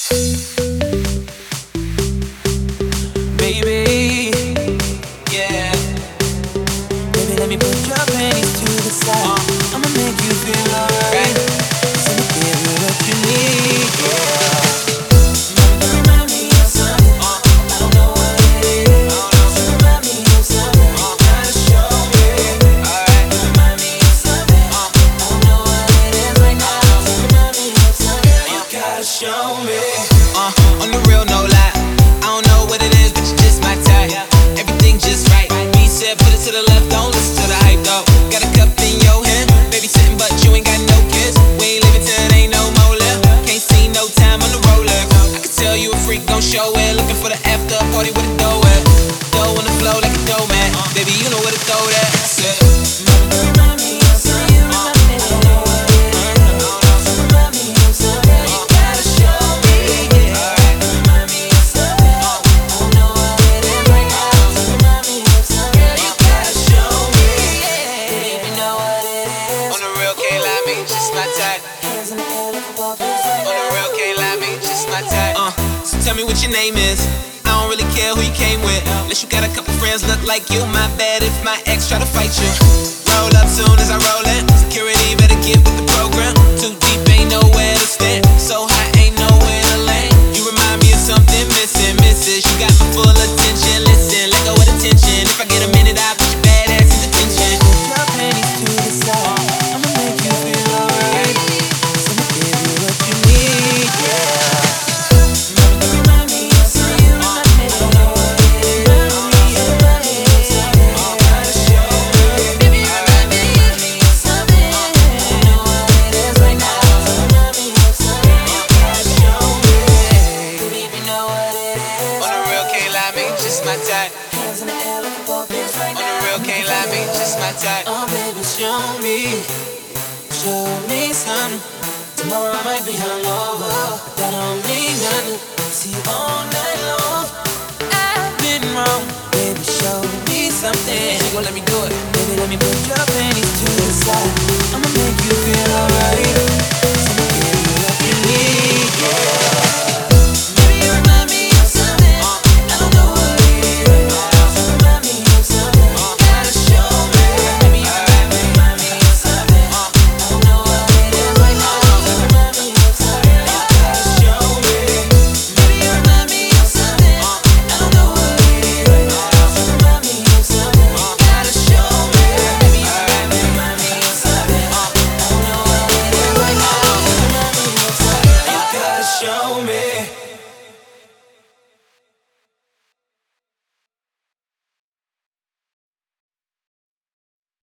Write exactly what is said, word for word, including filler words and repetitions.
Baby, yeah. Baby, let me put your panties to the side. uh, I'ma make you feel alright. So I'ma give you what you need, yeah. Mama, remind me of something. uh, I don't know what it is. So remind me of something. You gotta show me. Alright. Remind me of something. uh, I don't know what it is right now. So remind me of something. You gotta show me. Uh, on the real, no lie. I don't know what it is, but you're just my type. Everything just right. B said, put it to the left, don't listen to the hype though. Got a cup in your hand, baby sitting, but you ain't got no kiss. We ain't living till it ain't no more left. Can't see no time on the roller. I can tell you a freak, gon' show it. Looking for the after party with a dough at. Dough on the flow like a dough man. Baby, you know where to throw that. Said, Remind me of something. You remind me of something. So remind me of something. You gotta show me. Remind me of something. I don't know what it is right now. So remind me of something. You gotta show me. Baby, you know what it is. on the real, can't lie, me, just my type. Hands in the air like a ball right On the now. real, can't lie, me, just my type. Uh, so tell me what your name is. I don't really care who you came with. Unless you got a couple friends look like you. My bad if my ex try to fight you. Roll up soon as I roll in. Security better get with the program. Too deep, ain't nowhere to stand. So high, ain't nowhere to land. You remind me of something missing, missus. You got my full attention. Listen, let go of the tension. If I get a minute, I'll put your bad ass in detention. Your panties to the side. I'ma make you feel alright. So I'ma give you what you need, yeah. Remind me of something. You remind me of something. Remind me of something. You gotta show me. Baby, remind me of something. I don't know what it is right now. So remind me of something. You gotta show me. Baby, you know what it is. On the real, can't lie, me, just my type. Hands in the air like a ball right On the now. real, can't lie, me, just my type. Oh, baby, show me, show me something. Tomorrow I might be hungover, but that don't mean nothing. See you all night long. I've been wrong, baby, show me something. She gon' let me do it. Baby, let me put your panties to the side. I'ma make you feel alright. So I'ma give you what you need, yeah. Baby, you remind me of something. I don't know what it is. So remind me of something. You gotta show me. Baby, you remind me, remind me of something. I don't know what it is right now. So remind me of something. You gotta show me. Baby, you remind me of something. I don't know what it is right now. So remind me of something. You gotta show me. Baby, you remind me, remind me of something. I don't know what it is right now. So remind me of something. You gotta show me.